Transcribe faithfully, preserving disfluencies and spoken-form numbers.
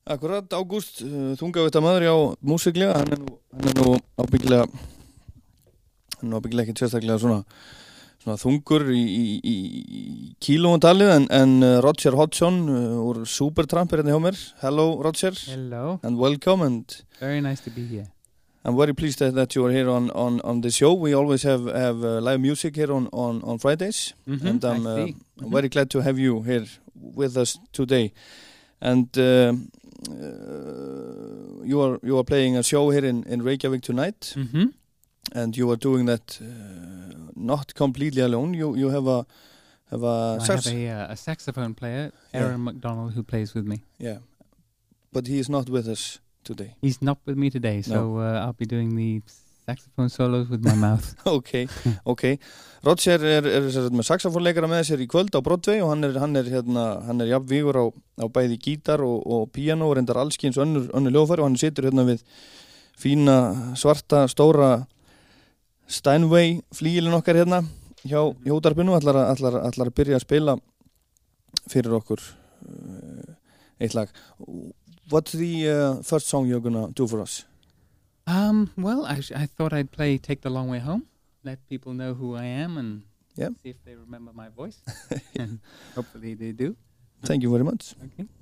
Akkurat, Ágúst, þungavita maður á músiklega, hann er nú, hann er nú ábyggilega, hann er nú ábyggilega ekki sérstaklega svona, svona þungur í, í, í kílóum talið, en, en Roger Hodgson uh, úr Supertramp er hérna hjá mér. Hello, Roger. Hello. And welcome, and very nice to be here. I'm very pleased that, that you are here on, on, on the show. We always have, have uh, live music here on, on, on Fridays, Mm-hmm, and I'm, I uh, see. I'm Mm-hmm. very glad to have you here with us today. And uh, uh, you are you are playing a show here in, in Reykjavik tonight, Mm-hmm. and you are doing that uh, not completely alone. You you have a have a I sax- have a, uh, a saxophone player, Yeah. Aaron McDonald, who plays with me. yeah, but he is not with us today. He's not with me today, so uh, I'll be doing the saxophone solos with my mouth. Okay, okay. Roger er, er, er með saxofónleikara með sér í kvöld á Broadway og hann er, hann er, hérna, hann er jafnvígur á, á bæði gítar og, og píano og reyndar allskins önnur, önnur hljóðfæri og hann situr hérna við fína svarta stóra Steinway flíilin okkar hérna hjá, hjá útvarpinu og ætlar, að- ætlar, ætlar að byrja að spila fyrir okkur uh, eitt lag. What's the uh, first song you're gonna do for us? Um, well, I, I thought I'd play Take the Long Way Home, let people know who I am and Yeah. see if they remember my voice. And hopefully they do. Thank you very much. Okay.